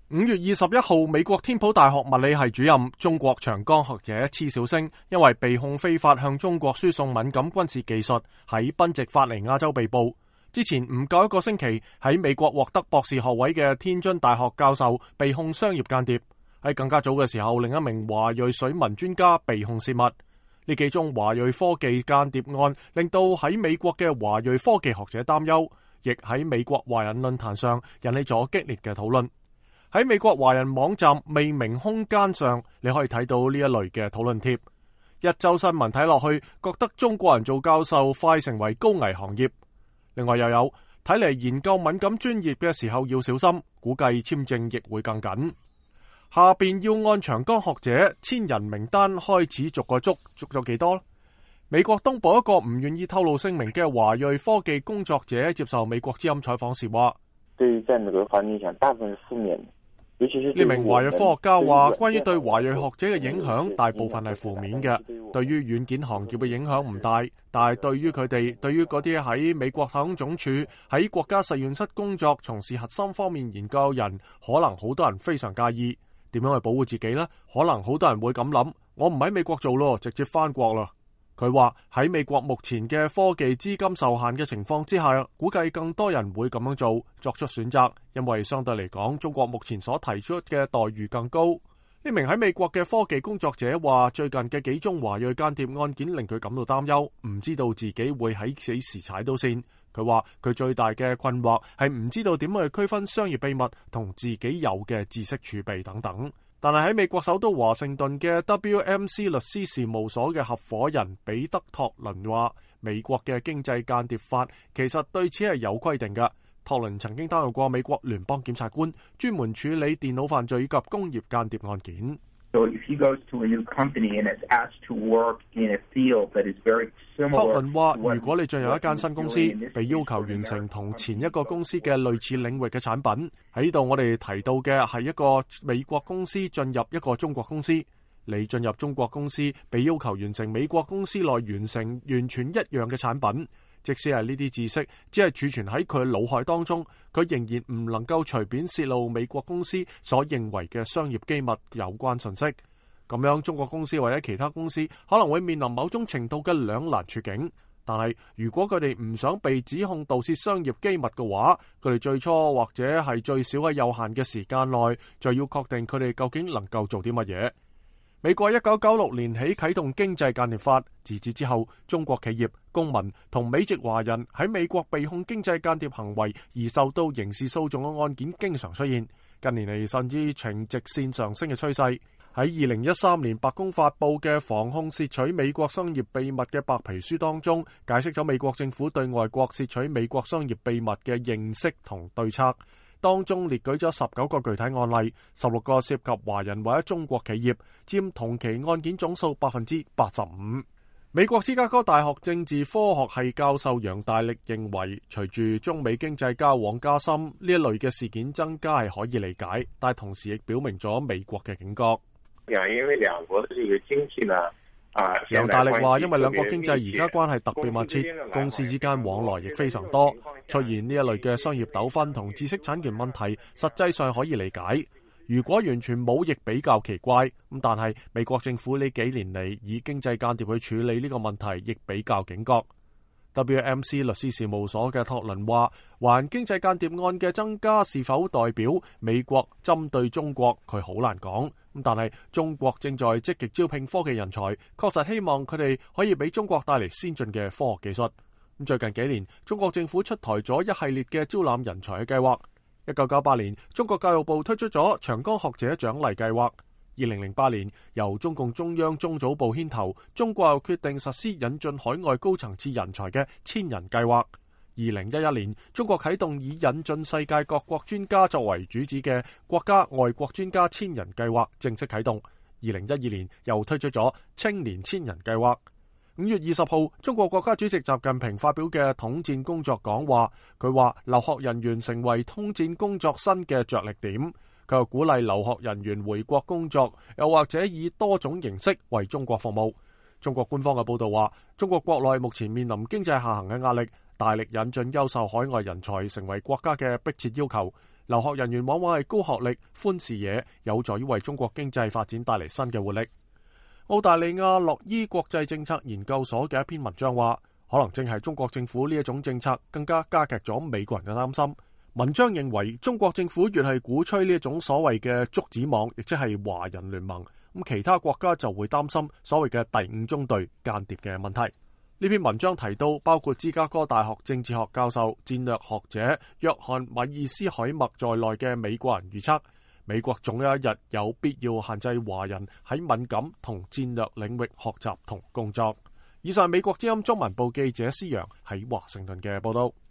5月21號，美國天普大學物理系主任、中國長江學者黐小星，因為被控非法向中國輸送敏感軍事技術，喺賓夕法尼亞州被捕。之前唔夠一個星期，喺美國獲得博士學位嘅天津大學教授被控商業間諜。喺更加早嘅時候，另一名華裔水文專家被控泄密。呢幾宗華裔科技間諜案令到喺美國嘅華裔科技學者擔憂，亦喺美國華人論壇上引起咗激烈嘅討論。喺美國華人網站未名空間上，你可以睇到呢一類嘅討論貼。一周新聞睇落去，覺得中國人做教授快成為高危行業。另外又有睇嚟研究敏感專業嘅時候要小心，估計簽證亦會更緊。下邊要按長江學者千人名單開始逐個捉咗幾多？美國東部一個唔願意透露姓名嘅華裔科技工作者接受美國之音採訪時話： 對於在美國環境影響，大部分是負面的。 呢名華裔科學家話，關於對華裔學者嘅影響，大部分係負面嘅。對於軟件行業嘅影響唔大，但係對於佢哋，對於嗰啲喺美國太空總署、喺國家實驗室工作、從事核心方面研究人，可能好多人非常介意。點樣去保護自己呢？可能好多人會咁諗，我唔喺美國做咯，直接返國啦。佢話喺美國目前嘅科技資金受限嘅情況之下，估計更多人會咁樣作出選擇，因為相對嚟講，中國目前所提出嘅待遇更高。呢名喺美國嘅科技工作者話，最近嘅幾宗華裔間諜案件令佢感到擔憂，唔知道自己會喺幾時踩到線。佢話佢最大嘅困惑係唔知道點樣去區分商業秘密同自己有嘅知識儲備等等。但係喺美國首都華盛頓嘅 WMC 律師事務所嘅合夥人彼得托倫話，美國嘅經濟間諜法其實對此係有規定嘅。托倫曾經擔任過美國聯邦檢察官，專門處理電腦犯罪以及工業間諜案件。 托倫話，如果你進入一間新公司，被要求完成同前一個公司嘅類似領域嘅產品，喺呢度我哋提到嘅係一個美國公司進入一個中國公司，你進入中國公司，被要求完成美國公司內完成完全一樣嘅產品。即使係呢啲知識只係儲存喺佢腦海當中，佢仍然唔能夠隨便泄露美國公司所認為嘅商業機密有關信息。咁樣中國公司或者其他公司可能會面臨某種程度嘅兩難處境。但係如果佢哋唔想被指控盜竊商業機密嘅話，佢哋最初或者係最少喺有限嘅時間內就要確定佢哋究竟能夠做啲乜嘢。美國1996年起啟動經濟間諜法，自此之後，中國企業、公民同美籍華人喺美國被控經濟間諜行為而受到刑事訴訟嘅案件經常出現，近年嚟甚至呈直線上升嘅趨勢。喺2013年白宮發佈嘅防控竊取美國商業秘密嘅白皮書當中，解釋咗美國政府對外國竊取美國商業秘密嘅認識同對策。當中列舉咗19個具體案例，16個涉及華人或者中國企業，佔同期案件總數 85%。美國芝加哥大學政治科學系教授楊大力認為，隨住中美經濟交往加深，呢一類嘅事件增加係可以理解，但同時亦表明咗美國嘅警覺。 因為兩國嘅這個經濟呢？ 楊大力話，因為兩國經濟而家關係特別密切，公司之間往來亦非常多，出現呢一類嘅商業糾紛同知識產權問題，實際上可以理解。如果完全冇，亦比較奇怪。咁但係美國政府呢幾年嚟以經濟間諜去處理呢個問題，亦比較警覺。WMC 律師事務所嘅托倫話，華人經濟間諜案嘅增加是否代表美國針對中國，佢好難講。但係中國正在積極招聘科技人才，確實希望佢哋可以俾中國帶嚟先進嘅科學技術。最近幾年，中國政府出台咗一系列嘅招攬人才嘅計劃。1998年，中國教育部推出咗長江學者獎勵計劃。2008年，由中共中央中組部牽頭，中國又決定實施引進海外高層次人才嘅千人計劃。2011年，中國啟動以引進世界各國專家作為主旨嘅國家外國專家千人計劃正式啟動。2012年又推出咗青年千人計劃。5月20號，中國國家主席習近平發表嘅統戰工作講話，佢話留學人員成為統戰工作新嘅着力點。佢又鼓勵留學人員回國工作，又或者以多種形式為中國服務。中國官方嘅報道話，中國國內目前面臨經濟下行嘅壓力，大力引進優秀海外人才成為國家嘅迫切要求。 留學人員往往係高學歷、寬視野，有助於為中國經濟發展帶嚟新嘅活力。澳大利亞洛伊國際政策研究所嘅一篇文章話，可能正係中國政府呢一種政策更加加劇咗美國人嘅擔心。文章認為，中國政府越係鼓吹呢一種所謂嘅竹子網，亦即係華人聯盟，咁其他國家就會擔心所謂嘅第五中隊間諜嘅問題。呢篇文章提到，包括芝加哥大學政治學教授、戰略學者約翰米爾斯海默在內嘅美國人預測，美國總有一日有必要限制華人喺敏感同戰略領域學習同工作。以上係美國之音中文部記者施洋喺華盛頓嘅報道。